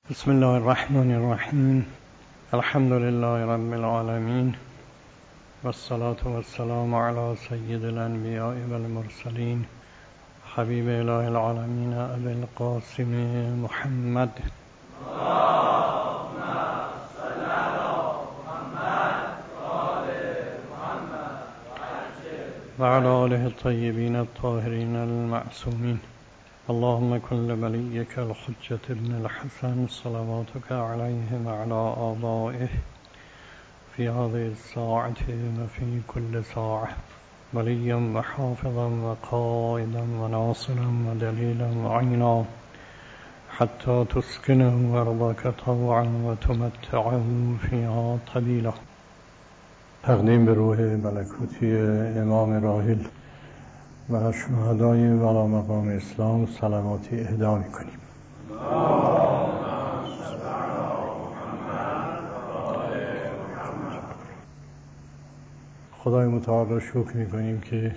بسم الله الرحمن الرحیم. الحمد لله رب العالمین والصلاة والسلام علی سید الانبیاء والمرسلین حبیب اله العالمین ابی القاسم محمد و علی آله الطیبین الطاهرین المعصومین. اللهم كن لوليك الحجة ابن الحسن صلواتك عليه وعلى آبائه في هذه الساعة وفي كل ساعة وليا وحافظا وقائدا وناصرا ودليلا وعينا حتى تسكنه أرضك طوعا وتمتعه فيها طويلا. تقدیم به روح ملکوتی امام راحل و شهدای والا مقام اسلام صلواتی اهدا می‌کنیم. خدای متعال را شکر می‌کنیم که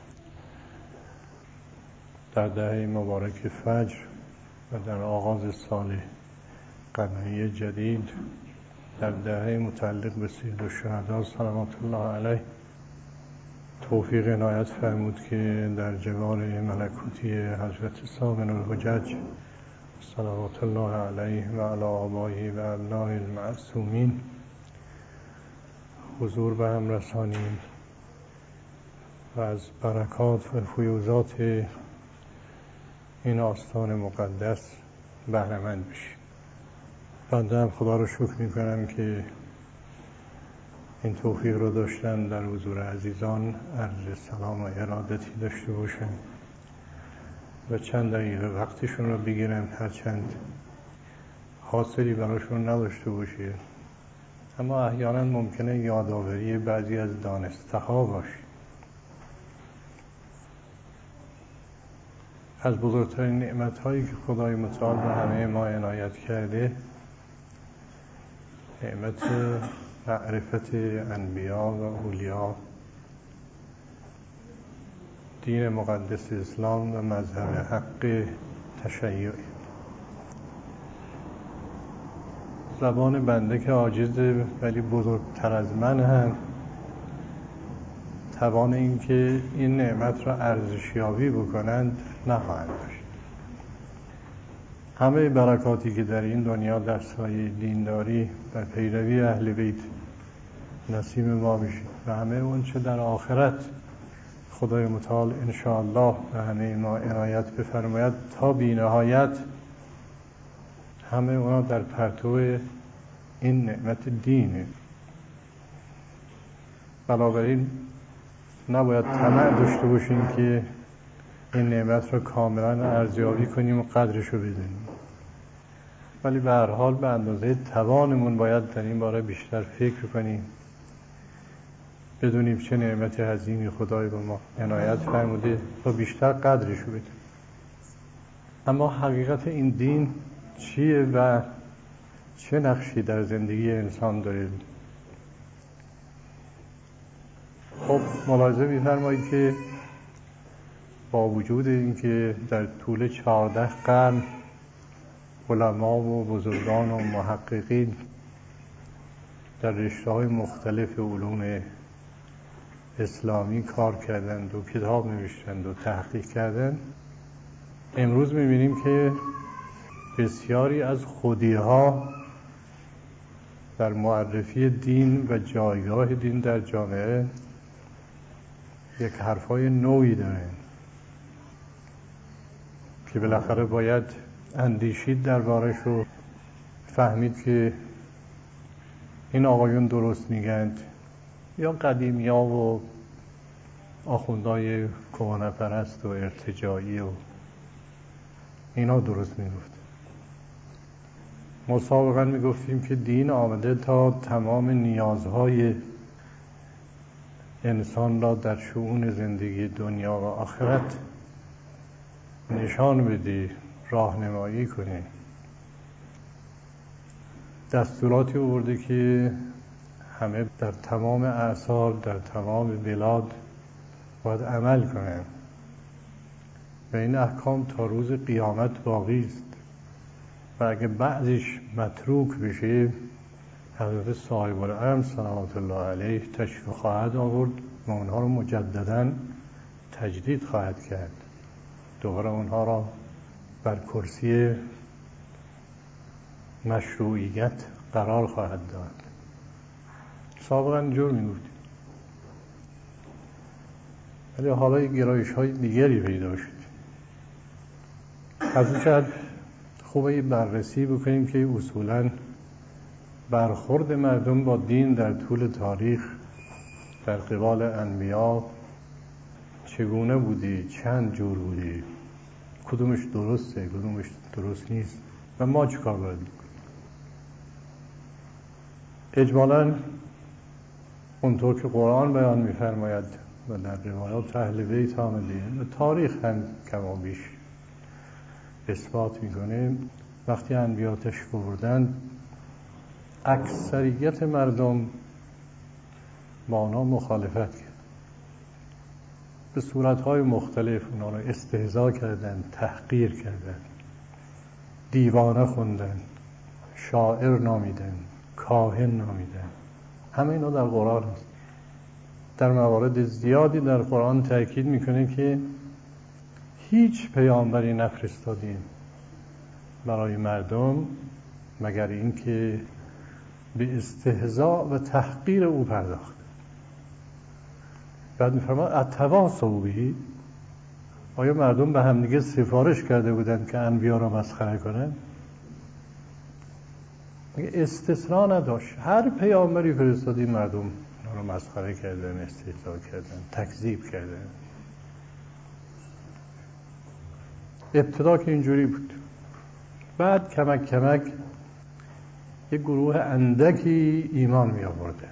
در دهه مبارک فجر و در آغاز سال قمری جدید در دهه متعلق به سید الشهدا صلوات الله علیه توفیق عنایت فرمود که در جوار ملکوتی حضرت سامن الحجج صلوات الله علیه و علی آبائه و ابناء المعصومین حضور به هم رسانیم و از برکات و فیوضات این آستان مقدس بهره مند بشیم. بنده هم خدا رو شکر میکنم که این توفیق رو داشتن در حضور عزیزان عرض سلام و ارادتی داشته باشم و چند دقیقه وقتشون رو بگیرم، هرچند حاصلی براشون نداشته باشه اما احیانا ممکنه یادآوری بعضی از دانسته‌ها باشه. از بزرگترین نعمت‌هایی که خدای متعال به همه ما عنایت کرده نعمت معرفت انبیا و اولیا، دین مقدس اسلام و مذهب حق تشیع. زبان بنده که عاجزه ولی بزرگتر از من هم توان این که این نعمت را ارزشیابی بکنند نخواهند داشت. همه برکاتی که در این دنیا در سایه دینداری و پیروی اهل بیت نصیب ما میشه و همه اون چه در آخرت خدای متعال انشاءالله به همه ما عنایت بفرماید تا بی نهایت، همه اونا در پرتو این نعمت دینه. بنابراین نباید طمع داشته باشیم که این نعمت رو کاملا ارزیابی کنیم و قدرش رو بدونیم، ولی به هر حال به اندازه توانمون باید در این باره بیشتر فکر کنیم، بدونیم چه نعمت عظیمی خدای به ما عنایت فرموده تا بیشتر قدرش رو بدونیم. اما حقیقت این دین چیه و چه نقشی در زندگی انسان داره؟ خب ملاحظه می‌فرمایید که با وجود اینکه در طول 14 قرن علما و بزرگان و محققین در رشته‌های مختلف علوم اسلامی کار کردند و کتاب نوشتند و تحقیق کردند، امروز می‌بینیم که بسیاری از خودی‌ها در معرفی دین و جایگاه دین در جامعه یک حرفای نوعی دارن که بالاخره باید اندیشید دربارش و فهمید که این آقایون درست میگند یا قدیمیا و آخوندهای کهنه‌پرست و ارتجاعی و اینا درست میگفت. ما سابقا میگفتیم که دین آمده تا تمام نیازهای انسان را در شؤون زندگی دنیا و آخرت نشان بده، راهنمایی کنه. دستوراتی آورده که همه در تمام اعصار در تمام بلاد باید عمل کنن و این احکام تا روز قیامت باقی است. و اگه بعضیش متروک بشه حضرت صاحب الامر صلوات الله علیه تشریف خواهد آورد و اونها رو مجددا تجدید خواهد کرد، دوباره اونها را بر کرسی مشروعیت قرار خواهد داد. سابقا اینجور میگفت، ولی حالا گرایش های دیگری پیدا شد. از اون جهت خوبه بررسی بکنیم که اصولا برخورد مردم با دین در طول تاریخ در قبال انبیا چگونه بوده، چند جور بوده، کدومش درسته، کدومش درست نیست و ما چیکار باید بکنیم. اجمالاً اونطور که قرآن بیان می‌فرماید و در روایات اهل بیت آمده و تاریخ هم کما بیش اثبات میکنه، وقتی انبیا تشریف آوردن اکثریت مردم با آنها مخالفت کرد، به صورتهای مختلف اونا را استهزا کردن، تحقیر کردن، دیوانه خوندن، شاعر نامیدن، کاهن نامیدن. همه اینا در قرآن هست. در موارد زیادی در قرآن تأکید میکنه که هیچ پیامبری نفرستادیم برای مردم مگر اینکه به استهزاء و تحقیر او پرداخت. بعد میفرماد اتواصوا به، آیا مردم به همدیگه سفارش کرده بودند که انبیا را مسخره کنند؟ استثناء نداشت، هر پیامبری فرستادیم مردم اونا را مسخره کردن، استهزاء کردن، تکذیب کردن. ابتدا که اینجوری بود، بعد کمک کمک یک گروه اندکی ایمان می آورده.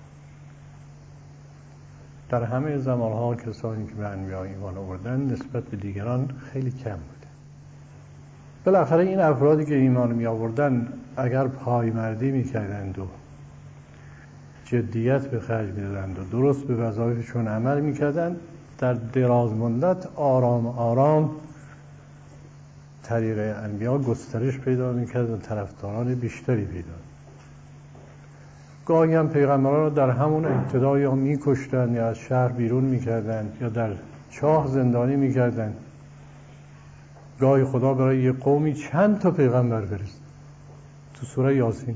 در همه زمانها کسانی که به انبیا ایمان آوردن نسبت به دیگران خیلی کم بوده. بالاخره این افرادی که ایمان می آوردن اگر پایمردی می کردند و جدیت به خرج می دادند و درست به وظایفشون عمل می کردند، در دراز مدت آرام آرام طریق انبیا گسترش پیدا می کرد و طرفداران بیشتری پیدا. گاهی هم پیغمبران را در همون ابتدا یا می کشتن یا از شهر بیرون می کردن یا در چاه زندانی می کردن. گاهی خدا برای یک قومی چند تا پیغمبر فرست. تو سوره یاسین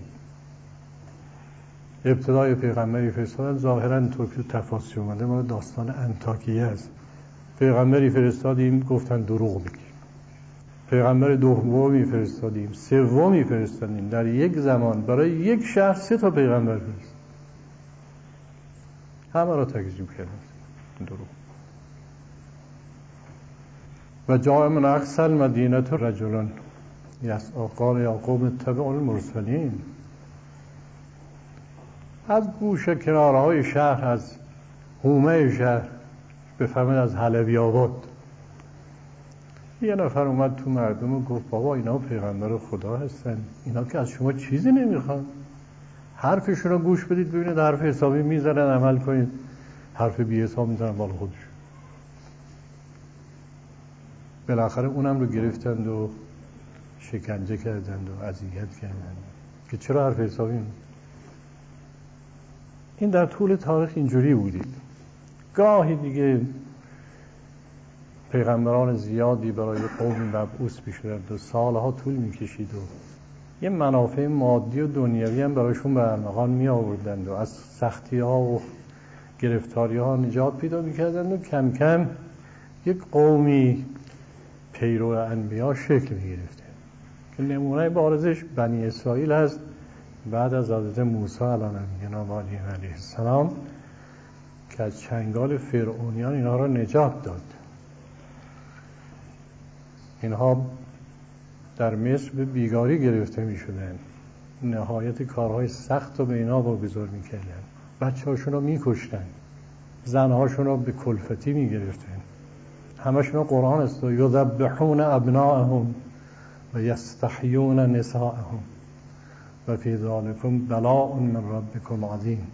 ابتدای پیغمبری فرستادن، ظاهراً طور که تفاسیر اومده ما داستان انطاکیه است. پیغمبری فرستادیم گفتن دروغ میگی. پیغمبر دومی فرستادیم، سومی فرستادیم، در یک زمان برای یک شهر 3 تا پیغمبر فرست. همه را تکذیب کردن، دروغ. و جاء من اقصی المدینه رجل یسعی قال یا قوم اتبعوا المرسلین. از گوشه کنارهای شهر، از حومه شهر، بفهمید از حلبی آباد، یه نفر اومد تو مردم و گفت بابا اینا پیغمبر خدا هستن، اینا که از شما چیزی نمیخوان، حرفشون رو گوش بدید ببینید حرف حسابی میزنن عمل کنید، حرف بی حساب میزنن بالا خودش. بالاخره اونم رو گرفتند و شکنجه کردند و اذیت کردند که چرا حرف حسابی میزنن. این در طول تاریخ اینجوری بودید. گاهی دیگه پیغمبران زیادی برای قوم مبعوث می‌شدند و سالها طول می‌کشید و یه منافع مادی و دنیوی هم برایشون به ارمغان می‌آوردند و از سختی‌ها و گرفتاری‌ها نجات پیدا می‌کردند و کم کم یک قومی پیرو انبیا شکل می‌گرفت که نمونه بارزش بنی اسرائیل هست. بعد از حضرت موسی علیه السلام که از چنگال فرعونیان اینها را نجات داد. اینها در مصر به بیگاری گرفته می شدن، نهایت کارهای سخت رو به اینها واگذار می کردن، بچه هاشون رو می کشتن، زن هاشون رو به کلفتی می گرفتن. همشون قرآن است، یذبحون ابناءهم و یستحیون نساءهم و فی ذلکم بلاء من ربکم عظیم.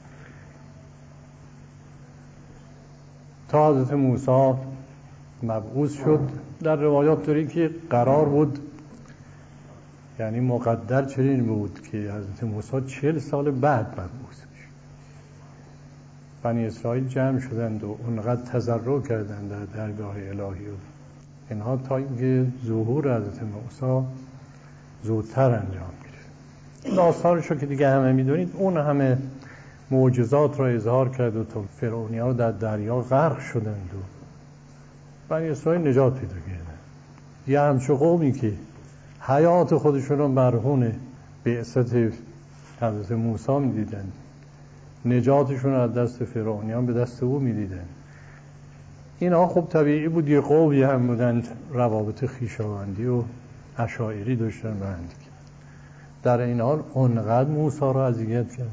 تا حضرت موسی مبعوث شد، در روایات داری که قرار بود یعنی مقدر چنین بود که حضرت موسی 40 سال بعد مبعوث میشه. بنی اسرائیل جمع شدند و اونقدر تضرع کردند در درگاه الهی و اینها تا اینکه ظهور حضرت موسی زودتر انجام گرفت. این داستانشو که دیگه همه میدونید، اون همه معجزات را اظهار کرد و تا فرعونی‌ها در دریا غرق شدند و بنی اسرائیل نجات پیدا کردند. یه همچه قومی که حیات خودشون رو مرهون بعثت حضرت موسی میدیدند، نجاتشون از دست فرعونیان به دست او میدیدند. اینا خب طبیعی بود یه قومی هم بودند روابط خویشاوندی و اشاعری داشتن بند. در این حال اونقدر موسی رو اذیت کرد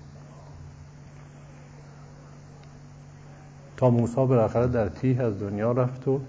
تا موسی بالاخره در تیه از دنیا رفت و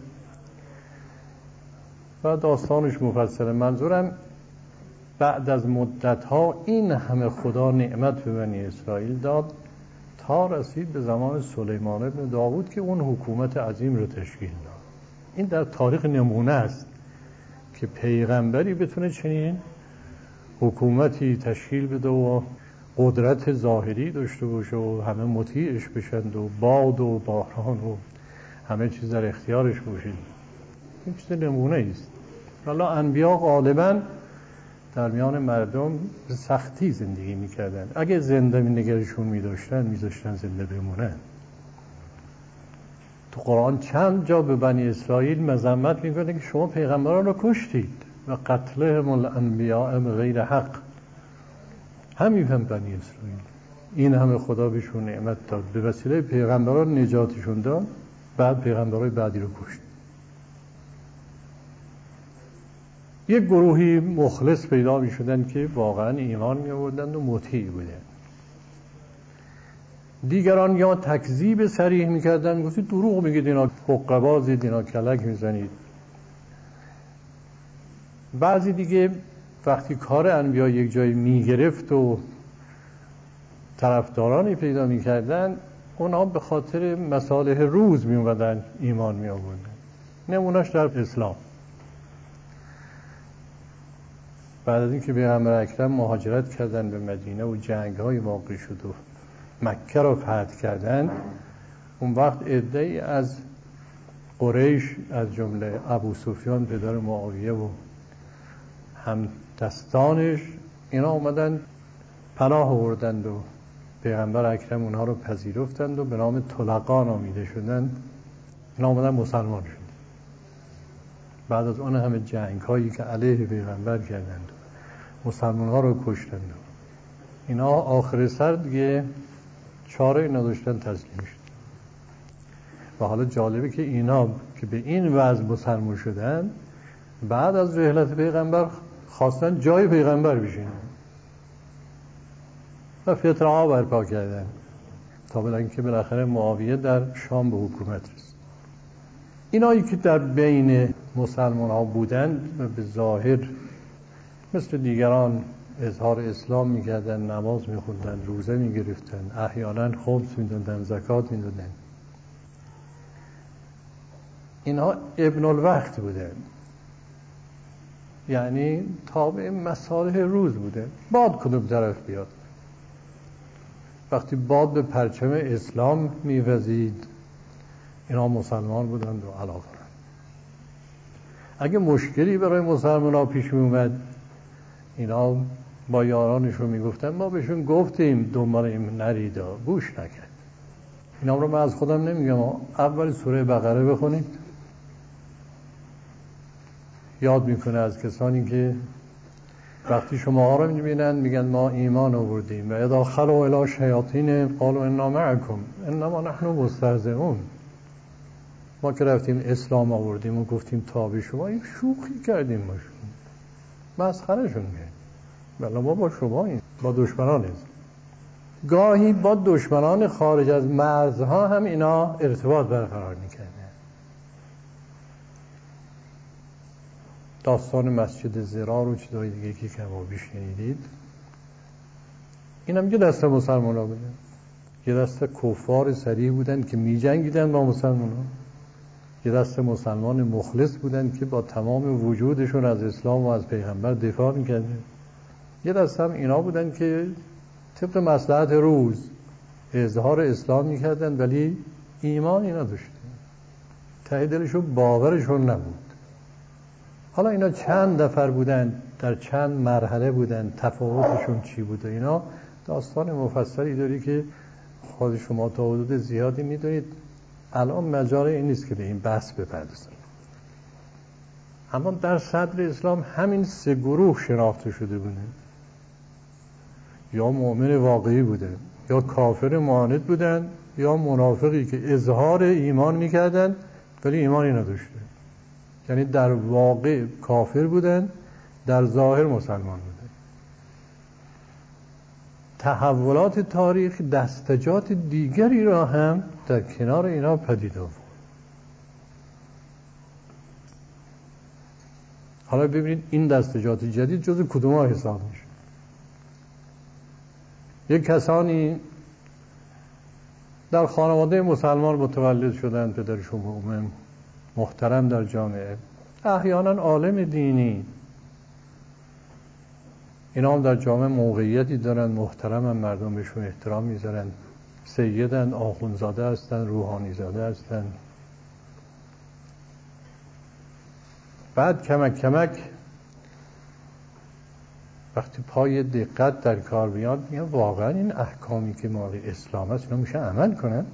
داستانش مفصله. منظورم بعد از مدت‌ها این همه خدا نعمت به بنی اسرائیل داد تا رسید به زمان سلیمان ابن داوود که اون حکومت عظیم رو تشکیل داد. این در تاریخ نمونه است که پیغمبری بتونه چنین حکومتی تشکیل بده و قدرت ظاهری داشته باشه و همه مطیعش بشند و باد و باران و همه چیز در اختیارش باشه. این چیز نمونه است. حالا انبیا غالباً در میان مردم به سختی زندگی میکردن. اگه زنده نگرشون میذاشتن زنده بمونن. تو قرآن چند جا به بنی اسرائیل مذمت میکنه که شما پیغمبران رو کشتید و قتلهم الانبیاء بغیر حق. همین هم بنی اسرائیل این همه خدا بهشون نعمت داد، به وسیله پیغمبران نجاتشون داد، بعد پیغمبرای بعدی رو کشت. یک گروهی مخلص پیدا می شدن که واقعا ایمان می آوردند و مطیع بودند. دیگران یا تکذیب صریح می کردن، گفتید دروغ میگید، اینا حقه بازید، اینا کلک میزنید. بعضی دیگه وقتی کار انبیا یک جایی می گرفت و طرفدارانی پیدا می کردن، اونا به خاطر مصالح روز می اومدن ایمان می آوردن. نمونهش در اسلام. بعد از اینکه پیغمبر اکرم مهاجرت کردن به مدینه و جنگ‌های واقع شد و مکه را فتح کردن، اون وقت عده‌ای از قریش از جمله ابو سفیان پدر معاویه و هم دستانش اینا اومدن پناه آوردند و پیغمبر اکرم اونها رو پذیرفتند و به نام طلقا نامیده شدند. اینا اومدن مسلمان شدند. بعد از اون همه جنگ‌هایی که علیه پیغمبر کردند مسلمان‌ها رو کشتند، اینا آخر سر دیگه چاره نداشتن، تسلیم شد. و حالا جالبه که اینا که به این وضع مسلمان شدن، بعد از رحلت پیغمبر خواستن جای پیغمبر بشینن و فتنه ها برپا کردن تا بلکه که بالاخره معاویه در شام به حکومت رسید. اینایی که در بین مسلمان ها بودند و به ظاهر مثل دیگران اظهار اسلام میکردن، نماز میخوندن، روزه میگرفتن، احیانا خمس میدادن، زکات میدادن، اینها ابن الوقت بودن، یعنی تابع مصالح روز بوده. باد کدوم طرف بیاد، وقتی باد به پرچم اسلام میوزید اینا مسلمان بودند و علاقه. اگه مشکلی برای مسلمان ها پیش می اومد، اینا با یارانشون میگفتن ما بهشون گفتیم دنبال این نریدا، گوش نکرد. اینا رو من از خودم نمیگم، اول سوره بقره بخونید. یاد میکنه از کسانی که وقتی شما ها رو میبینن میگن ما ایمان آوردیم و اذا خلوا الی شیاطین قالوا انا معکم انما نحن مستهزئون. ما که رفتیم اسلام آوردیم و گفتیم تابع شما، این شوخی کردیم باشون، مسخرهشون کردیم، بله ما با شما این با دشمنان است. گاهی با دشمنان خارج از مرزها هم اینا ارتباط برقرار میکردن. داستان مسجد زرار و چیزهای دیگه که کمابیش شنیدید، این هم یه دسته مسلمان ها بودن، یه دسته کفار صریح بودن که می جنگیدن با مسلمان ها. یه دسته مسلمان مخلص بودن که با تمام وجودشون از اسلام و از پیغمبر دفاع میکردن. یه دسته هم اینا بودن که طبق مصلحت روز اظهار اسلام میکردن ولی ایمانی نداشتن، ته دلشون باورشون نبود. حالا اینا چند نفر بودن، در چند مرحله بودن، تفاوتشون چی بود و اینا داستان مفصلی داری که خود شما تا حدود زیادی میدونید. الان مجال این نیست که به این بحث بپردازم. اما در صدر اسلام همین سه گروه شناخته شده بوده. یا مؤمن واقعی بوده، یا کافر معاند بودن، یا منافقی که اظهار ایمان میکردن ولی ایمانی نداشته. یعنی در واقع کافر بودن، در ظاهر مسلمان بودن. تحولات تاریخ دستجات دیگری را هم در کنار اینا پدید آورد. حالا ببینید این دستجات جدید جز کدوم ها حساب میشه. یک کسانی در خانواده مسلمان متولد شدن، پدرشون مؤمن محترم در جامعه، احیانا عالم دینی، اینا هم در جامعه موقعیتی دارن، محترم هم، مردم بهشون احترام میذارن، سیدن، آخوندزاده هستن، روحانی زاده هستن. بعد کمک کمک وقتی پای دقت در کار بیاد میگن واقعا این احکامی که مال اسلام است اینا میشه عمل کنن.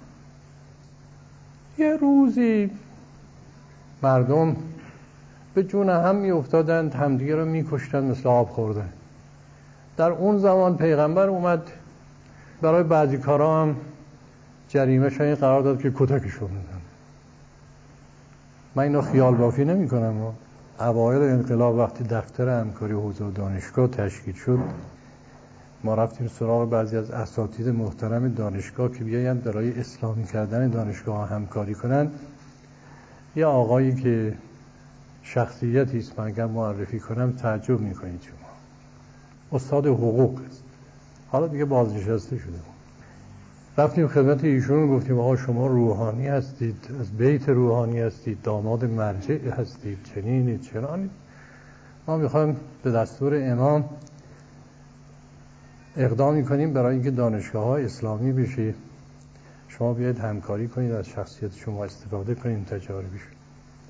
یه روزی مردم به جون هم میافتادند، همدیگه رو میکشتن مثل آب خوردن. در اون زمان پیغمبر اومد برای بعضی کارا هم جریمه شایی قرار داد که کتکشون بدن. من اینو خیال بافی نمی کنم. اوایل انقلاب وقتی دفتر همکاری حوزه دانشگاه تشکیل شد، ما رفتیم سراغ بعضی از اساتید محترم دانشگاه که بیاین برای اسلامی کردن دانشگاه همکاری کنن. یه آقایی که شخصیتی است، من اگر معرفی کنم تعجب میکنید شما، استاد حقوق است، حالا دیگه بازنشسته شده. رفتیم خدمت ایشون گفتیم آقا شما روحانی هستید، از بیت روحانی هستید، داماد مرجع هستید، چنینید چنانید، ما میخوایم به دستور امام اقدام میکنیم برای اینکه دانشگاه ها اسلامی بشه، شما بیاید همکاری کنید، از شخصیت شما استفاده کنید، تجاربی شد.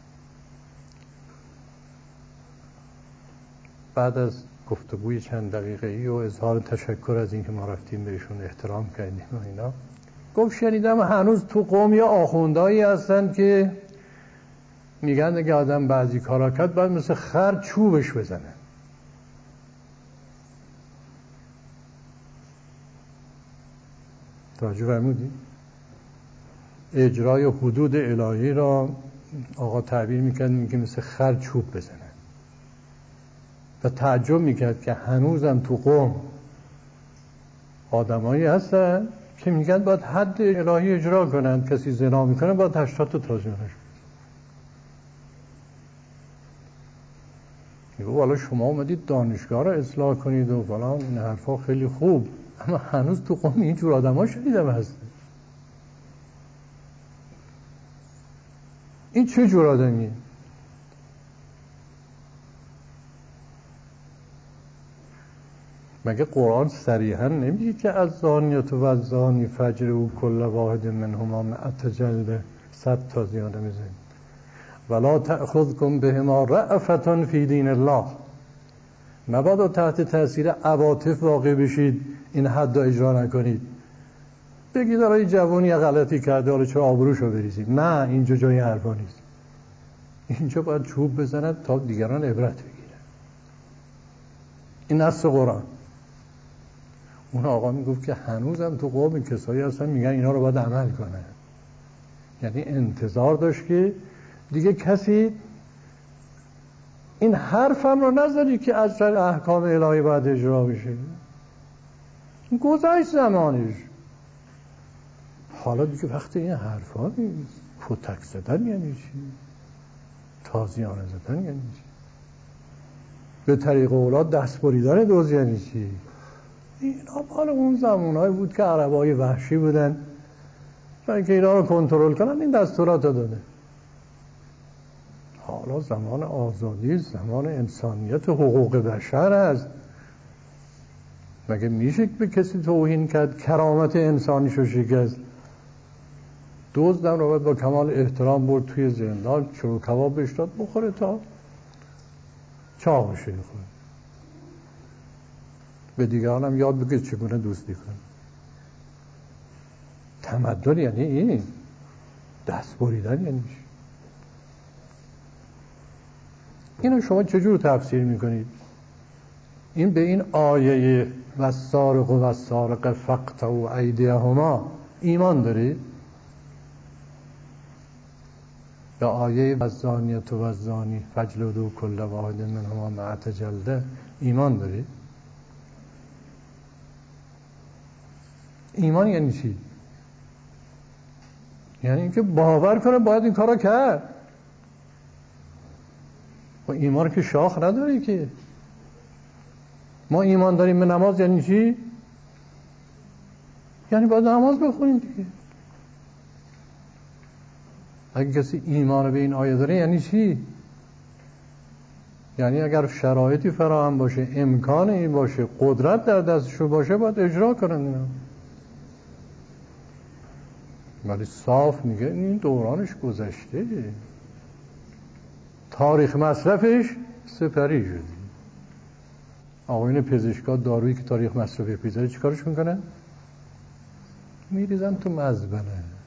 بعد از گفتگوی چند دقیقه‌ای و اظهار تشکر از اینکه ما رفتیم بهشون احترام کردیم و اینا، گفت شنیدم هنوز تو قوم یا آخوندایی هستن که میگن اگه آدم بعضی کارا کرد باید مثل خر چوبش بزنه. توجه فرمودی؟ اجرای حدود الهی را آقا تعبیر میکرد که مثل خر چوب بزنه و تعجب میکرد که هنوزم تو قوم آدمایی هستن که میگن باید حد الهی اجرا کنن، کسی زنا میکنه باید 80 تا تازیانش میگه والا شما اومدید دانشگاه را اصلاح کنید و فلان، این حرفا خیلی خوب، اما هنوز تو قوم اینجور آدم ها شدیدم هستن. این چه جور آدمیه؟ مگه قرآن صریحا نمیگه که از زانیت و از زانی فجر او کل واحد منهما مئة جلده، 100 تازیانه میزنید. ولا تأخذکم بهما رأفة فی دین الله، مبادا تحت تاثیر عواطف واقع بشید این حد اجرا نکنید، بگید آره جوانی غلطی کرده حالا چرا آبروشو بریزید. نه، اینجا جای حرفا نیست. اینجا باید چوب بزنند تا دیگران عبرت بگیرن. این نص قرآن. اون آقا میگفت که هنوزم تو قوم کسایی هستن میگن اینا رو باید عمل کنه. یعنی انتظار داشت که دیگه کسی این حرفم رو نذاری که از احکام الهی باید اجرا بشه. گذشت زمانش. حالا دیگه وقت این حرفا نیست. کتک زدن یعنی چی؟ تازیانه زدن یعنی چی؟ به طریق اولاد دست بریدن دوز یعنی چی؟ اینا مال اون زمانهایی بود که عربای وحشی بودن، برای که اینا رو کنترل کنن این دستورات رو داده. حالا زمان آزادی، زمان انسانیت، حقوق بشر است. مگه میشه به کسی توهین کرد، کرامت انسانیشو شکست؟ دزدم رو باید با کمال احترام برد توی زندان، چلو کباب بهش داد بخوره تا چاق بشه. به دیگران هم یاد بگه چگونه دوستی کنه. تمدن یعنی این، دست بریدن یعنی چی؟ اینو شما چجور تفسیر میکنید؟ این به این آیه والسارق والسارقة فاقطعوا ایدیهما ایمان داری؟ یا آیه والزانیة والزانی فاجلدوا کل واحد منهما مئة جلده ایمان داری؟ ایمان یعنی چی؟ یعنی اینکه باور کنه باید این کارا کرد. و ایمان که شاخ نداره که. ما ایمان داریم به نماز یعنی چی؟ یعنی باید نماز بخونیم دیگه. اگه کسی ایمان به این آیه داره یعنی چی؟ یعنی اگر شرایطی فراهم باشه، امکان این باشه، قدرت در دستشو باشه، باید اجرا کنن اینا. ولی صاف میگه این دورانش گذشته، تاریخ مصرفش سپری شده. آقایون پزشکا دارویی که تاریخ مصرفی پیزاره چی کارش میکنن؟ میریزن تو مزبله.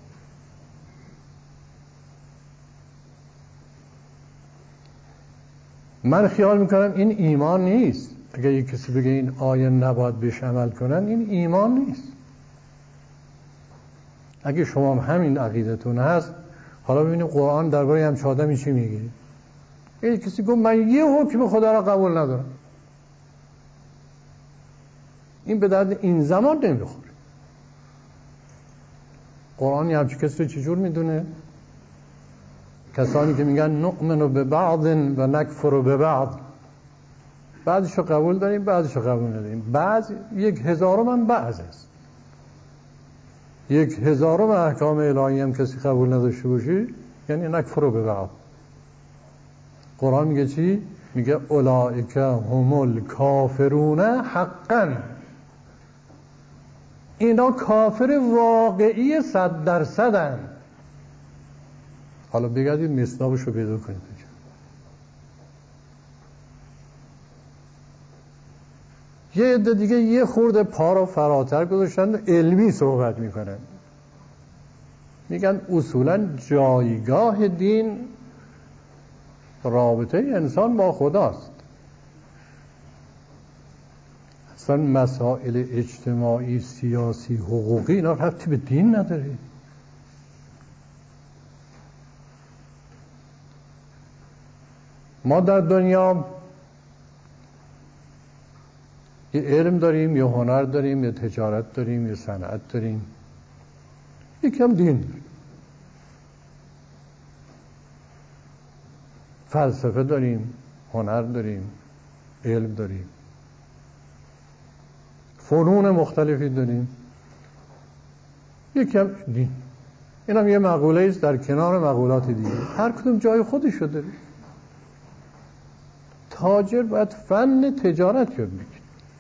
من خیال میکنم این ایمان نیست. اگر یک کسی بگه این آیه نباید بهش عمل کنن، این ایمان نیست. اگه شما همین عقیدتون هست، حالا ببینیم قرآن درباره همچه آدمی چی میگه. یک کسی گفت من یه حکم خدا را قبول ندارم، این به درد این زمان نمیخوره. قرآن همچه کسی رو چجور میدونه؟ کسانی که میگن نؤمن به بعض و نکفر به بعض، بعضش رو قبول داریم بعضش رو قبول نداریم. بعض 1000 هم بعض است. 1000 احکام الهی هم کسی قبول نداشته باشه یعنی نکفر به بعض. قرآن میگه چی؟ میگه اولئک هم الکافرون حقا. اینا کافر واقعی 100%. حالا بگردید مصداقش رو پیدا کنید. یه عده دیگه یه خورده پا رو فراتر گذاشتن، علمی صحبت میکنن، میگن اصولا جایگاه دین رابطه انسان با خداست. اصلا مسائل اجتماعی، سیاسی، حقوقی اینا ربطی به دین نداره. ما در دنیا یه علم داریم، یه هنر داریم، یه تجارت داریم، یه صنعت داریم، یکم دین داریم. فلسفه داریم، هنر داریم، علم داریم، فنون مختلفی داریم، یکم دین. این هم یه مقوله است در کنار مقولات دیگه، هر کدوم جای خودشو داره. تاجر باید فن تجارت یاد بگیره.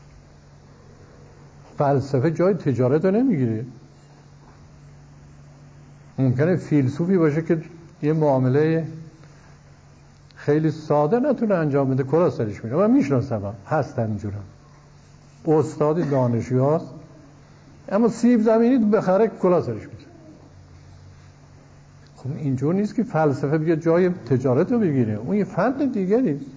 فلسفه جای تجارت رو نمیگیره. ممکنه فیلسوفی باشه که یه معامله خیلی ساده نتونه انجام بده، کلا سرش میره. من میشناسم، هستن اینجورا استاد دانشجو هست، اما سیب زمینی بخره کلا سرش میره. خب اینجور نیست که فلسفه بیا جای تجارت رو بگیره، اون یه فن دیگری است.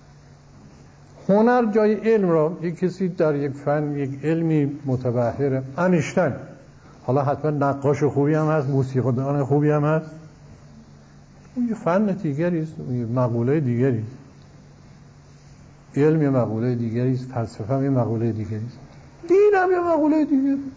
هنر جای علم را، یک کسی در یک فن، یک علمی متبحر، انیشتین، حالا حتما نقاش خوبی هم هست، موسیقیدان خوبی هم هست، اون یه فن دیگری است، اون یه مقوله دیگری است. علم یه مقوله دیگری است، فلسفه هم یه مقوله دیگری است، دین هم یه مقوله دیگری است.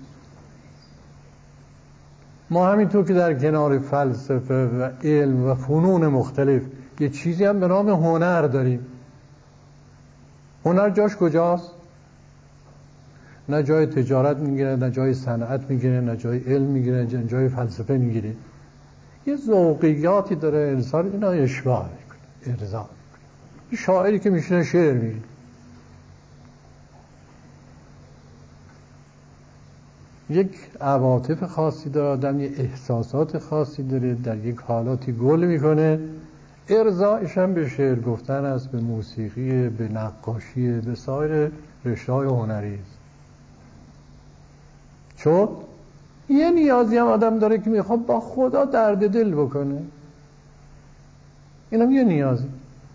ما همینطور که در کنار فلسفه و علم و فنون مختلف یه چیزی هم به نام هنر داریم. هنر جاش کجاست؟ نه جای تجارت میگیره، نه جای صنعت میگیره، نه جای علم میگیره، نه جای فلسفه میگیره. یه ذوقیاتی داره انسان، اینا اشباع میکنه. ارضا. شاعری که میشینه شعر میگه، یک عواطف خاصی داره آدم، یک احساسات خاصی داره، در یک حالاتی گل میکنه، ارضایش هم به شعر گفتن است، به موسیقی، به نقاشی، به سایر رشته‌های هنری است. چون یه نیازی هم آدم داره که میخواد با خدا درد دل بکنه، اینم یه نیازی.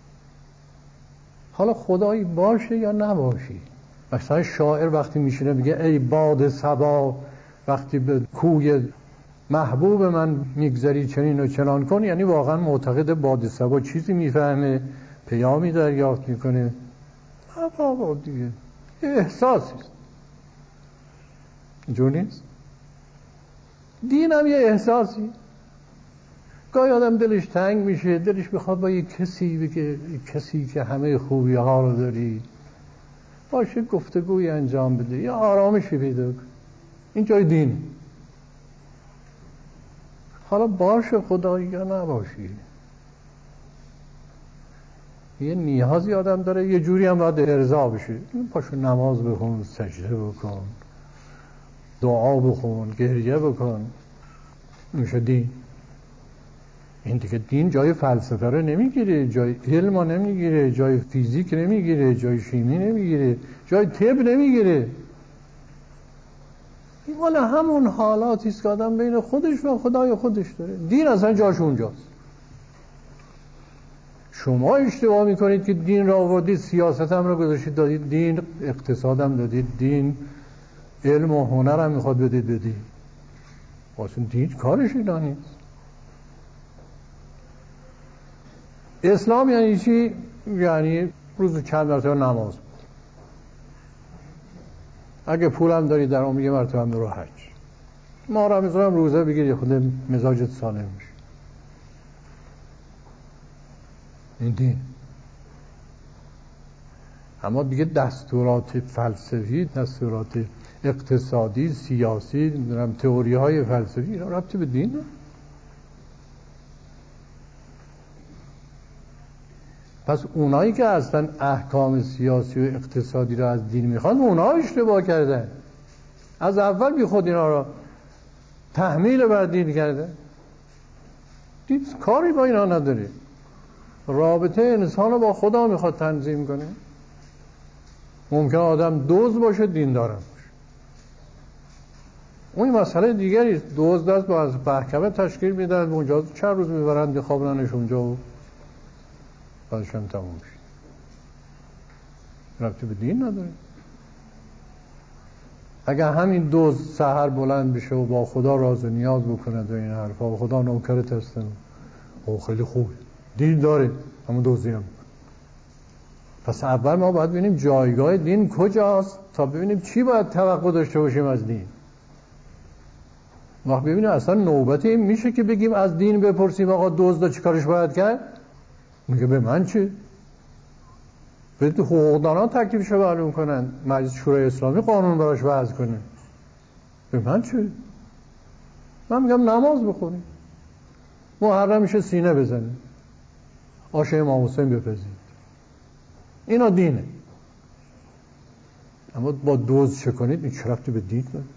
حالا خدایی باشه یا نباشی. مثلا شاعر وقتی میشینه میگه ای باد صبا وقتی به کوی محبوب من میگذری چنین و چنان کن، یعنی واقعا معتقد باد صبا چیزی میفهمه، پیامی دریافت میکنه. بابا دیگه یه احساسی است، اینجور نیست؟ دین هم یه احساسی. گاهی آدم دلش تنگ میشه، دلش بخواد با یک کسی بگه، کسی که همه خوبی ها رو داری باشه گفتگوی انجام بده یا آرامشی پیدا کن، این جای دین. حالا باشه خدایی یا نباشی، یه نیازی آدم داره، یه جوری هم باید ارضا بشه. پاشو نماز بخون، سجده بکن، دعا بخون، گریه بکن، میشه دین. این دیگه دین جای فلسفه رو نمیگیره، جای علم رو نمیگیره، جای فیزیک نمیگیره، جای شیمی نمیگیره، جای طب نمیگیره. این مال همون حالاتی است که آدم بین خودش و خدای خودش داره. دین اصلا جاش اونجاست. شما اشتباه میکنید که دین را آوردید، سیاست هم را گذاشتید دادید دین، اقتصاد هم دادید دین، علم و هنر هم میخواد بدید. واسه دین کارش اینا نیست. اسلام یعنی چی؟ یعنی روز چند مرتبه نماز. اگه پولم داری در اون یه مرتبه هم برو حج. ما را میذارم روزه بگیر، یه خود مزاجت سالم میشه. این دین. اما دیگه دستورات فلسفی، دستورات اقتصادی، سیاسی، تئوری های فلسفی اینا ربطی به دین نه. پس اونایی که اصلا احکام سیاسی و اقتصادی را از دین میخوان، اونها اشتباه کردن. از اول بی خود اینا را تحمیل بر دین کرده. دین کاری با اینا نداره. رابطه انسان رو با خدا میخواد تنظیم کنه. ممکن آدم دزد باشه، دین دارم باشه، اون مسئله دیگری است. دزد است با از محکمه تشکیل میدن، اونجا چند روز میبرند بخوابوننش اونجا و بعدش هم تموم میشه. ربطی به دین نداره. اگر همین دزد سحر بلند بشه و با خدا راز و نیاز بکنه و این حرفا و خدا نوکرت هستن، او خیلی خوبه، دین داره، اما دزدی هم. پس اول ما باید ببینیم جایگاه دین کجاست تا ببینیم چی باید توقع داشته باشیم از دین. وقت ببینیم اصلا نوبت این میشه که بگیم از دین بپرسیم آقا دزد چی کارش باید کرد؟ میگه به من چه؟ به حقوقدانان تکلیفشو معلوم کنن، مجلس شورای اسلامی قانون براش وضع کنه. به من چه؟ من میگم نماز بخونیم، محرم میشه سینه بزنیم، آش امام حسین بپزیم، اینا دینه. اما با دزد چه کنید؟ این چه ربطی به دین داره؟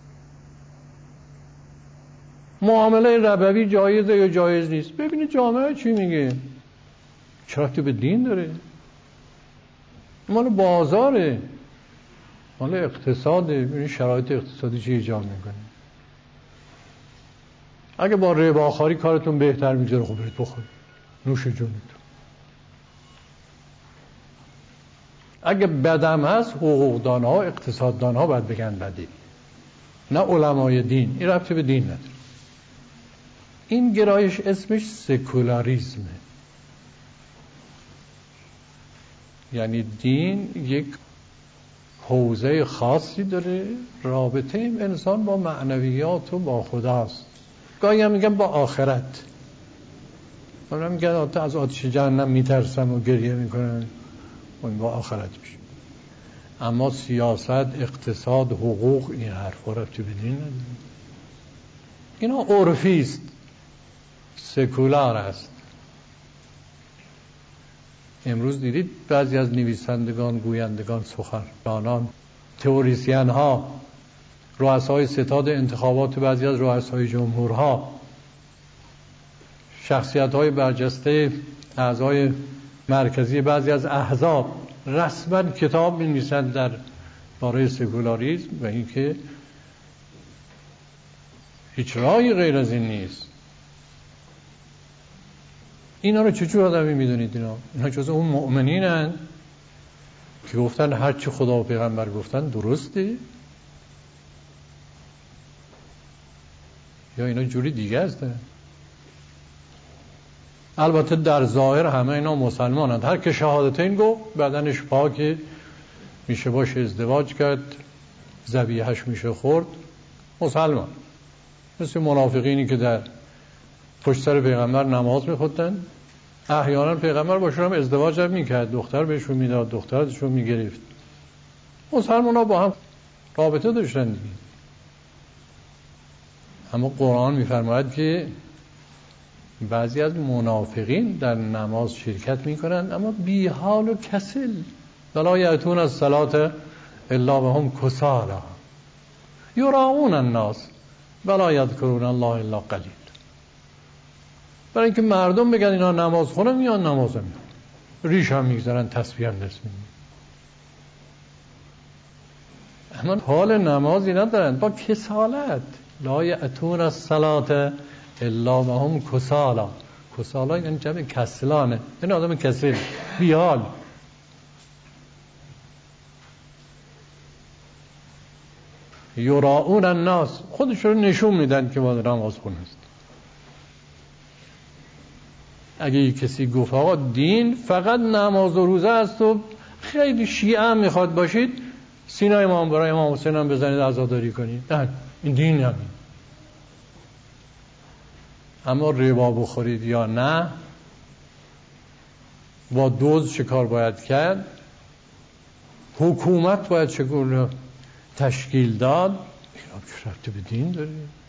معامله ربوی جایزه یا جایز نیست؟ ببینید جامعه چی میگه، چه ربطی به دین داره؟ مال بازاره، مال اقتصاده. ببینید شرایط اقتصادی چی ایجاد میکنه. اگه با رباخواری کارتون بهتر میگذره، خب برید بخورید، نوش جونتون. اگه بدم هست، حقوقدان ها، اقتصاددان ها باید بگن بده، نه علمای دین. این ربطی به دین نداره. این گرایش اسمش سکولاریسمه. یعنی دین یک حوزه خاصی داره، رابطه این انسان با معنویات و با خداست. گاهی هم میگن با آخرت. من میگن از آتش جهنم میترسم و گریه میکنن، اون با آخرت میشه. اما سیاست، اقتصاد، حقوق، این حرفا ربطی به دین نداره. اینا عرفی است، سکولار است. امروز دیدید بعضی از نویسندگان، گویندگان، سخنرانان، تئوریسین ها، رؤسای ستاد انتخابات بعضی از رؤسای جمهورها، شخصیت های برجسته اعضای مرکزی بعضی از احزاب رسما کتاب می‌نویسند در باره سکولاریسم و اینکه هیچ راهی غیر از این نیست. اینا رو چجور آدمی میدونید؟ اینا جز اون مؤمنینن که گفتن هر چی خدا و پیغمبر گفتن درسته، یا اینا جوری دیگه هستن؟ البته در ظاهر همه اینا مسلمانند. هر که شهادتین گفت بدنش پاکه، میشه باشه ازدواج کرد، ذبیحه‌اش میشه خورد، مسلمان. مثل منافقینی که در پشت سر پیغمبر نماز میخوندن، احیانا پیغمبر باشون هم ازدواج هم میکرد، دختر بهشون میداد، دخترشون میگرفت. مسلمان ها با هم رابطه داشتن دیگه. اما قرآن میفرماید که بعضی از منافقین در نماز شرکت میکنند اما بی حال و کسل، ولا یأتون الصلاة الا وهم کسالی یراؤون الناس ولا یذکرون الله الا قلیل. برای اینکه مردم بگن اینا نماز خونه میان، نماز میان، ریش هم میگذارن، تسبیح هم دست میگن، اما حال نمازی ندارن، با کسالت. لا یأتون الصلاة الا وهم کسالی. کسالا یعنی جمع کسلانه، این آدم کسل، بیحال. یراؤون الناس، خودشون نشون میدن که ما نماز خونه است. اگه کسی گفت آقا دین فقط نماز و روزه است و خیلی شیعه هم میخواد باشید، سینای امام برای امام حسین هم بزنید عزاداری کنید، نه این دین همین. اما ربا بخورید یا نه، با دزد چه کار باید کرد، حکومت باید چگونه تشکیل داد، اینا چه ربطی به دین داره؟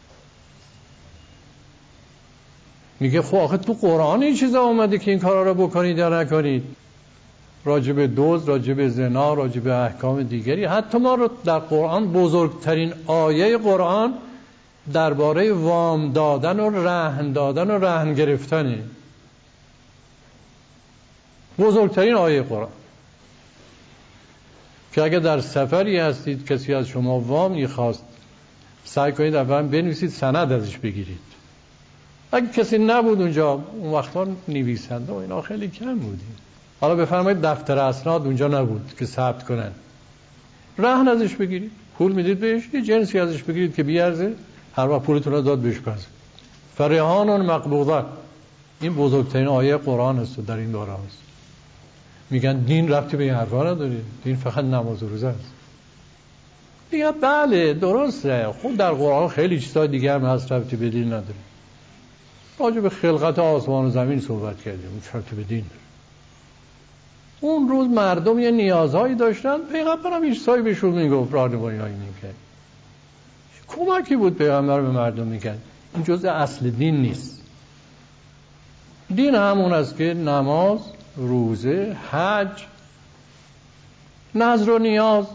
میگه خب آخه تو قرآن این چیزا اومده که این کارا رو بکنید یا نکنید، راجب دزد، راجب زنا، راجب احکام دیگری. حتی ما رو در قرآن بزرگترین آیه قرآن درباره وام دادن و رهن گرفتنه. بزرگترین آیه قرآن که اگه در سفری هستید کسی از شما وامی خواست، سعی کنید اول بنویسید سند ازش بگیرید. اگه کسی نبود اونجا، اون وقتا نویسنده و اینا خیلی کم بودیم، حالا بفرمایید دفتر اسناد اونجا نبود که ثبت کنن، رهن ازش بگیرید، پول میدید بهش، یه جنسی ازش بگیرید که بیارزه، هر وقت پولتون رو داد بهش پس. فرهان مقبوضه، این بزرگترین آیه قرآن است در این باره است. میگن دین ربطی به این حرفا نداره، دین فقط نماز و روزه است. میگن بله درسته، خود در قرآن خیلی چیزا دیگه هم هست ربطی به دین نداره. راجع به خلقت آسمان و زمین صحبت کردیم، اون ربطی به دین داره. اون روز مردم یه نیازهایی داشتن، پیغمبر هم ایستایی بهشون میگفت، راهنمایی‌هایی میکرد، کمکی بود پیغمبر به مردم میکرد. این جزء اصل دین نیست. دین همون است که نماز، روزه، حج، نذر و نیاز،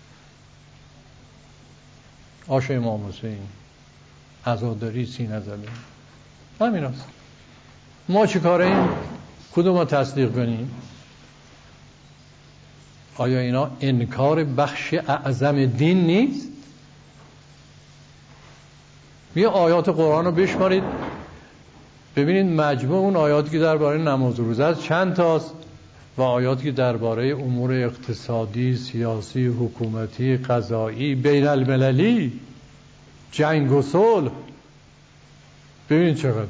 آش امام حسین، عزاداری، سینه زدن، همین است. ما چه کاره این؟ کدوم رو تصدیق کنیم؟ آیا اینا انکار بخش اعظم دین نیست؟ یه آیات قرآن رو بشمارید ببینید مجموع اون آیاتی که درباره نماز و روزه است چند تاست و آیاتی که درباره امور اقتصادی، سیاسی، حکومتی، قضایی، بین المللی، جنگ و صلح، ببینید چقدر.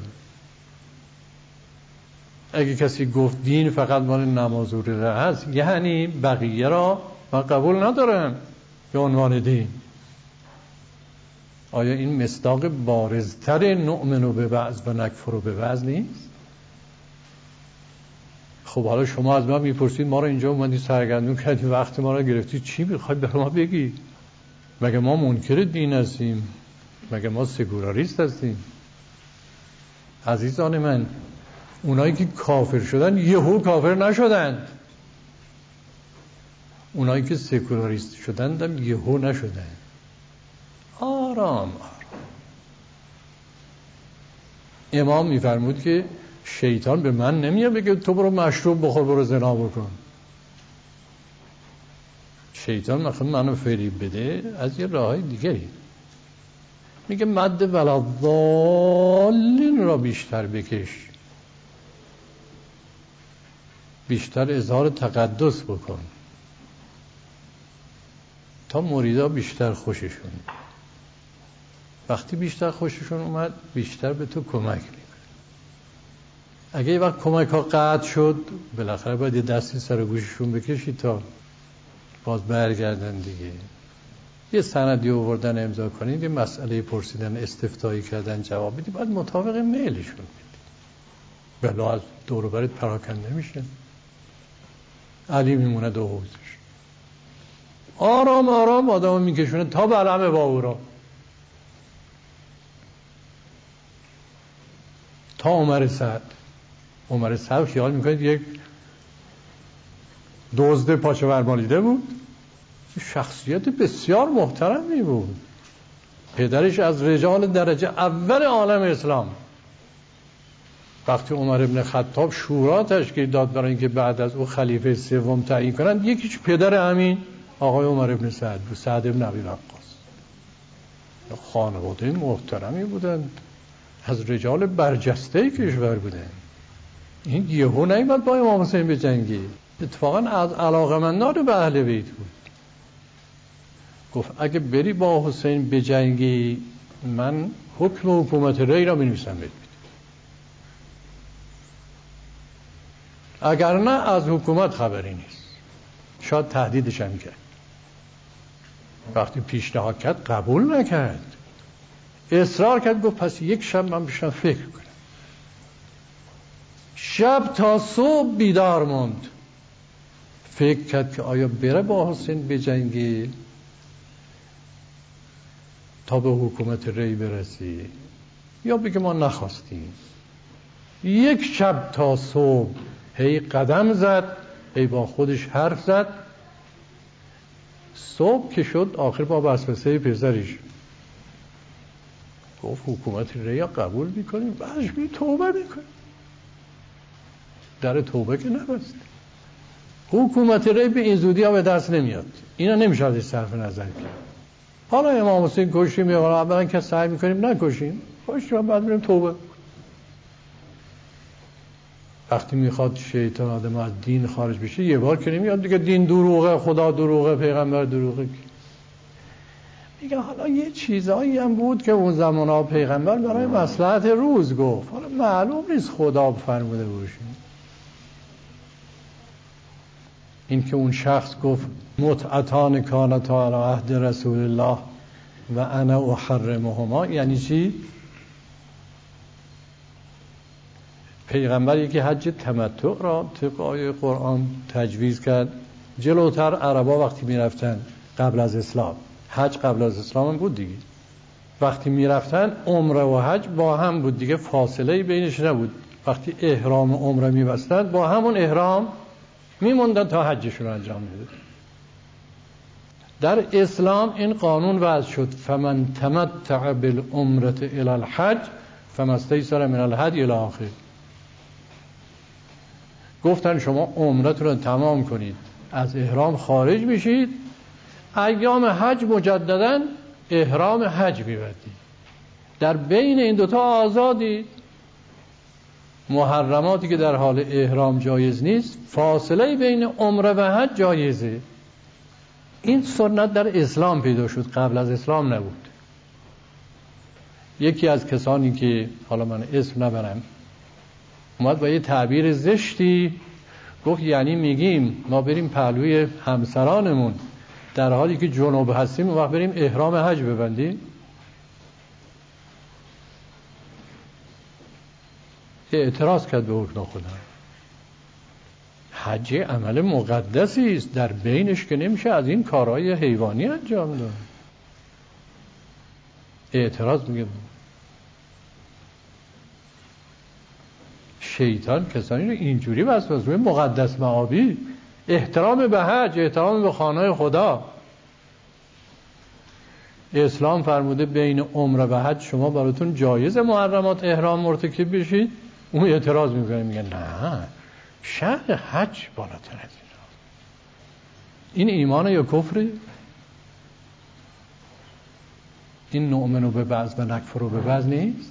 اگه کسی گفت دین فقط مال نماز و روزه هست، یعنی بقیه را من قبول ندارم به عنوان دین. آیا این مصداق بارزتر نؤمن به بعض و نکفر به بعض نیست؟ خب حالا شما از ما میپرسید ما رو اینجا اومدی سرگردون کردی، وقت ما رو گرفتی، چی میخواید به ما بگی؟ مگه ما منکر دین هستیم؟ مگه ما سکولاریست هستیم؟ عزیزان من، اونایی که کافر شدن یهو کافر نشدند. اونایی که سکولاریست شدن هم یهو نشدن، آرام. امام میفرمود که شیطان به من نمیاد بگه تو برو مشروب بخور، برو زنا بکن. شیطان مثلا منو فریب بده از یه راهی دیگری، میگه مد ولضالین را بیشتر بکش، بیشتر اظهار تقدس بکن تا مریدا بیشتر خوششون. وقتی بیشتر خوششون اومد بیشتر به تو کمک میکنه. اگه یه وقت کمک ها قطع شد بالاخره باید یه دستی سر گوششون بکشی تا باز برگردن دیگه. یه سندی آوردن امضا کنید، یه مسئله پرسیدن استفتایی کردن جواب بدی، باید مطابق میلشون بدی، بلا از دور و برت پراکنده میشه، علی میمونه دو حوزش. آرام آرام آدم میکشونه تا بلعم باورا، تا عمر سعد. عمر سعد خیال میکنید یک دزد پاچه برمالیده بود، شخصیت بسیار محترمی بود، پدرش از رجال درجه اول عالم اسلام. وقتی عمر ابن خطاب شورا تشکیل داد برای اینکه بعد از او خلیفه سوم تعیین کنند، یکیش پدر همین آقای عمر ابن سعد بود، سعد ابن ابی وقاص. خانواده محترمی بودند، از رجال برجسته کشور بودند. این یهو نیامد با امام حسین بجنگی، اتفاقا از علاقمندان به اهل بیت بود. گفت اگه بری با حسین بجنگی من حکم حکومت ری را می‌نویسم بهت، اگر نه از حکومت خبری نیست. شاید تهدیدش هم کرد. وقتی پیشنهاد کرد قبول نکرد، اصرار کرد، گفت پس یک شب من بشم فکر کنم. شب تا صبح بیدار موند، فکر کرد که آیا بره با حسین بجنگی تا به حکومت ری برسی یا بگه ما نخواستیم. یک شب تا صبح هی قدم زد، هی با خودش حرف زد. صبح که شد آخر با وسوسه پسرش گفت حکومت ریا قبول میکنیم، بعدش می توبه میکنیم. در توبه که نبست. حکومت ری به این زودی ها به دست نمیاد، اینا نمیشه ازش صرف نظر کرد. حالا امام حسین کشیم یا اولا که سعی میکنیم نکشیم، کشیم بعد بریم توبه. وقتی میخواد شیطان آدم از دین خارج بشه یه بار که نمیاد دیگه دین دروغه، خدا دروغه، پیغمبر دروغه. میگه حالا یه چیزایی هم بود که اون زمانا پیغمبر برای مصلحت روز گفت، حالا معلوم نیست خدا فرموده باشه. این که اون شخص گفت متعتان کانتا علی عهد رسول الله و انا احرمهما، یعنی چی؟ پیغمبر یکی حج تمتع را طبق آیه قرآن تجویز کرد. جلوتر عربا وقتی میرفتن قبل از اسلام، حج قبل از اسلام هم بود دیگه، وقتی میرفتن عمره و حج با هم بود دیگه، فاصله بینش نبود. وقتی احرام عمره میبستن با همون احرام میموندن تا حجشون انجام میداد. در اسلام این قانون وضع شد فمن تمتع بالعمره الی الحج فما استیسر من الهدی الی آخر. گفتن شما عمرتون رو تمام کنید، از احرام خارج میشید، ایام حج مجددا احرام حج میبندید، در بین این دوتا آزادید. محرماتی که در حال احرام جایز نیست، فاصله بین عمره و حج جایزه. این سنت در اسلام پیدا شد، قبل از اسلام نبود. یکی از کسانی که حالا من اسم نبرم اومد با یه تعبیر زشتی گفت یعنی میگیم ما بریم پهلوی همسرانمون در حالی که جنوب هستیم اون وقت بریم احرام حج ببندیم؟ اعتراض کرد به حکم خدا. حج عمل مقدسی است، در بینش که نمیشه از این کارهای حیوانی انجام داد. اعتراض میگه شیطان کسانی رو اینجوری وسوسه میده، مقدس معابی احترام به حج، احترام به خانه خدا. اسلام فرموده بین عمره و حج شما براتون جایز محرمات احرام مرتکب بشید. اون اعتراض میکنه، میگه نه، شأن حج بالاتر از این ایمان یا کفره؟ این نؤمن به بعض و نکفر به بعض نیست.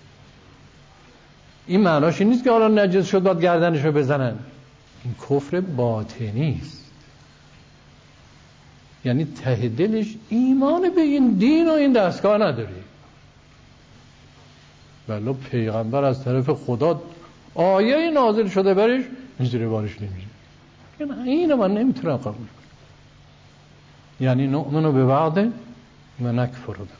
این معناش این نیست که حالا نجس شد باید گردنشو بزنن. این کفر باطنی است، یعنی ته دلش ایمان به این دین و این دستگاه نداری. ولی پیغمبر از طرف خدا آیه نازل شده برش زیر بارش نمیره. اینو من نمیتونم قبول کنم. یعنی نؤمن به بعض و نکفر به بعض.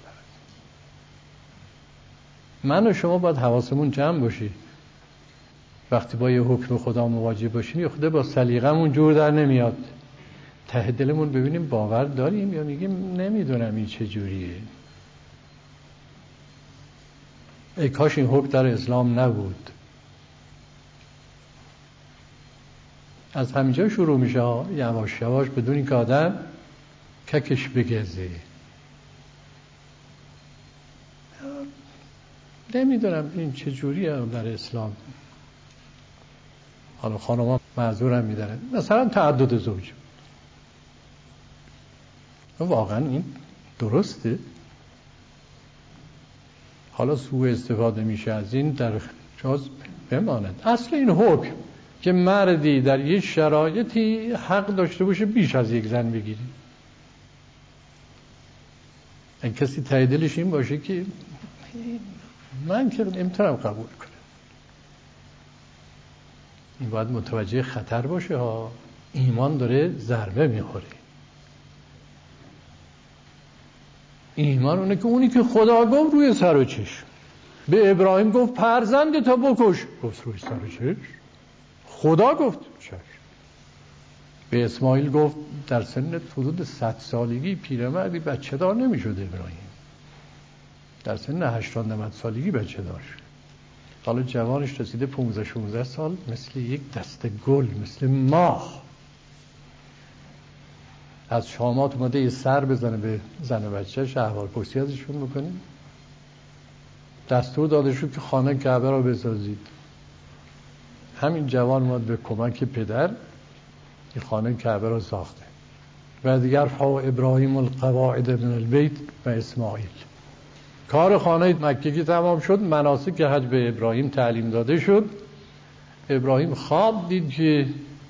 من و شما باید حواسمون جمع باشی. وقتی با یه حکم خدا مواجه باشیم، یه خدا با سلیقمون جور در نمیاد. ته دلمون ببینیم باور داریم یا میگیم نمیدونم این چه جوریه. ای کاش این حکم در اسلام نبود. از همینجا شروع میشه، یواش یواش، بدون این که آدم ککش بگزه. نمیدونم این چه جوریه در اسلام. حالا خانم‌ها معذورم میدارن، مثلا تعدد زوج، واقعا این درسته؟ حالا سوء استفاده میشه از این، در جاز بماند. اصل این حکم که مردی در یک شرایطی حق داشته باشه بیش از یک زن بگیری. این کسی ته دلش این باشه که من که نمیتونم قبول کنم، این باید متوجه خطر باشه ها. ایمان داره ضربه میخوره. ایمان اونه که اونی که خدا گفت روی سر و چشم. به ابراهیم گفت فرزند تا بکش، گفت روی سر و چشم. خدا گفت چشم. به اسماعیل گفت در سن حدود 100 سالگی پیرمردی بچه دار نمی شد ابراهیم، در سن 80-90 سالگی بچه دار شد. حالا جوانش رسیده 15-16 سال، مثل یک دسته گل، مثل ماه از شامات اومده یه سر بزنه به زن و بچه‌ش، احوالپرسی ازشون بکنه. دستور داده شد که خانه کعبه را بسازید. همین جوان اومد به کمک پدر این خانه کعبه را ساخته. و دیگر رفع ابراهیم القواعد من البیت و اسماعیل. کار خانه مکه که تمام شد، مناسک حج به ابراهیم تعلیم داده شد. ابراهیم خواب دید که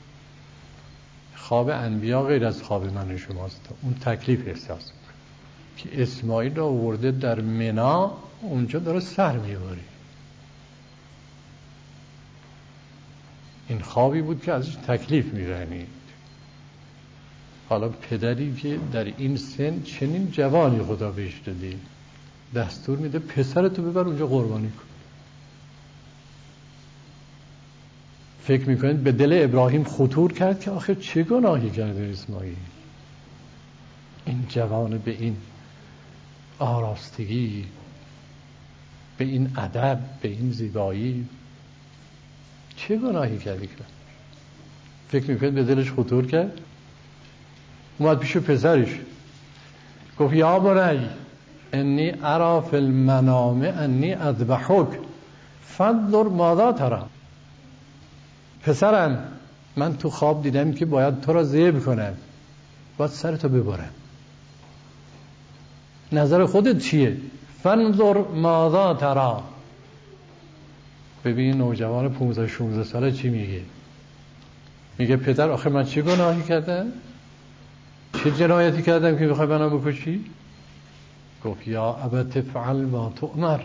خواب انبیا غیر از خواب من و شماست. اون تکلیف احساس می‌کنه که اسماعیل را آورده در منا، اونجا داره سر میبره. این خوابی بود که ازش تکلیف می‌رنید. حالا پدری که در این سن چنین جوانی خدا بهش داده، دستور میده پسرتو ببر اونجا قربانی کن. فکر میکنید به دل ابراهیم خطور کرد که آخر چه گناهی کرده اسماعیل؟ این جوان به این آراستگی، به این ادب، به این زیبایی چه گناهی کردی که؟ فکر میکنید به دلش خطور کرد؟ اومد پیش پسرش گفت یا بنی انی ارا فی المنام انی اذبحک فانظر ماذا تری. پسرم، من تو خواب دیدم که باید تو را ذبح کنم، باید سرتو ببرم، نظر خودت چیه؟ فانظر ماذا تری. ببین نوجوان 15-16 ساله چی میگه. میگه پدر آخه من چه گناهی کردم؟ چه جنایتی کردم که بخوای منو بکشی؟ گفت یا ابت فعل ما تؤمر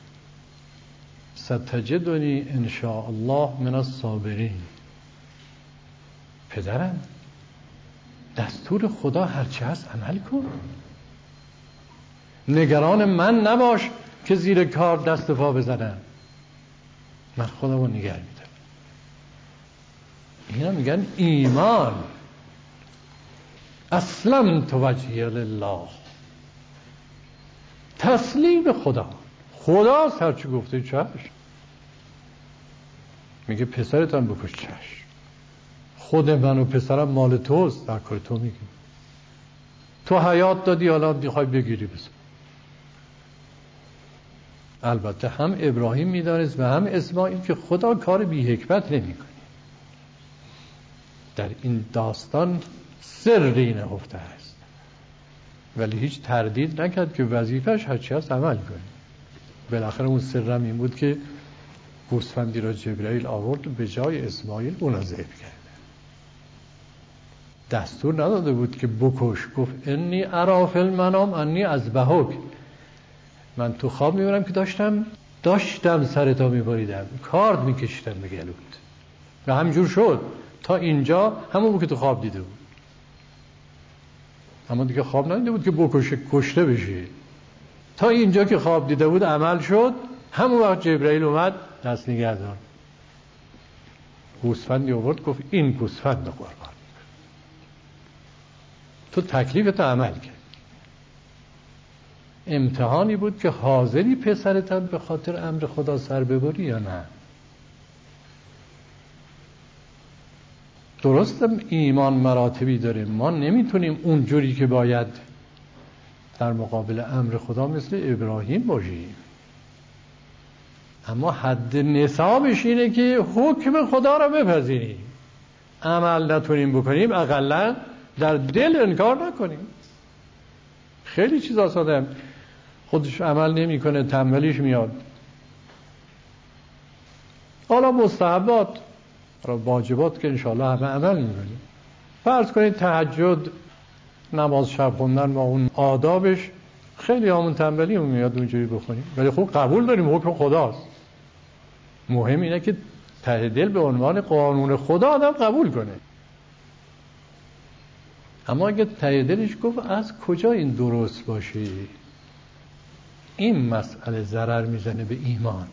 ستجدنی ان شاء الله من الصابرین. پدرم، دستور خدا هرچی هست عمل کن، نگران من نباش که زیر کار دست و پا بزنم، من خودمو نگه میدم. اینا میگن ایمان. اسلمت وجهی لله، تسلیم خدا. خدا هرچی گفته چشم. میگه پسرتم بکش، چشم. خود من و پسرم مال توست، در کار تو میگی، تو حیات دادی حالا میخوای بگیری بس. البته هم ابراهیم میدانست و هم اسماعیل که خدا کار بی حکمت نمیکنه. در این داستان سری نهفته است، ولی هیچ تردید نکرد که وظیفش هرچی هست عمل کنه. بالاخره اون سرم این بود که گوسفندی را جبرائیل آورد به جای اسماعیل اون را ذبح کرد. دستور نداده بود که بکش، گفت انی اری فی المنام انی اذبحک، من تو خواب میبینم که داشتم سرتا میبریدم، کارد میکشیدم به گلوت. و همجور شد تا اینجا همون بود که تو خواب دیده بود. اما دیگه خواب ندیده بود که کشته بشه. تا اینجا که خواب دیده بود عمل شد. همون وقت جبرائیل اومد دست نگه داشت، گوسفندی آورد، گفت این گوسفند قربان، تو تکلیفتو عمل کرد. امتحانی بود که حاضری پسرت به خاطر امر خدا سر ببری یا نه. درسته ایمان مراتبی داره، ما نمیتونیم اونجوری که باید در مقابل امر خدا مثل ابراهیم باشیم، اما حد نصابش اینه که حکم خدا را بپذیریم، عمل نتونیم بکنیم اقلا در دل انکار نکنیم. خیلی چیز آساده خودش عمل نمیکنه، تنبلیش میاد. حالا مستحبات، واجبات که انشاءالله همه عمل میکنیم. فرض کنید تهجد، نماز شب خوندن با اون آدابش خیلی همون تنبلی میاد اونجوری بخونیم، ولی خوب قبول داریم حکم خداست. مهم اینه که ته دل به عنوان قانون خدا آدم قبول کنه. اما اگه ته دلش گفت از کجا این درست باشه، این مسئله ضرر میزنه به ایمان.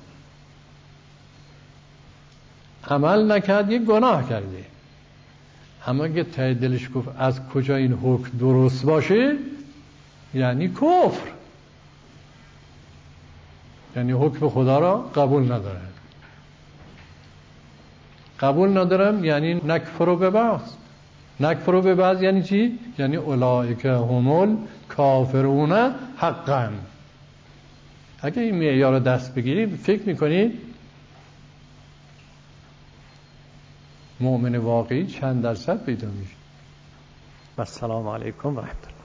عمل نکرد یک گناه کرده. اما اگه ته دلش گفت از کجا این حکم درست باشه، یعنی کفر، یعنی حکم خدا را قبول نداره. قبول ندارم یعنی نکفر به بعض. نکفر به بعض یعنی چی؟ یعنی اولئک هم الکافرون حقا. اگه این معیار رو دست بگیریم، فکر میکنید مؤمن واقعی چند درصد پیدا میشه؟ و السلام علیکم و رحمت الله.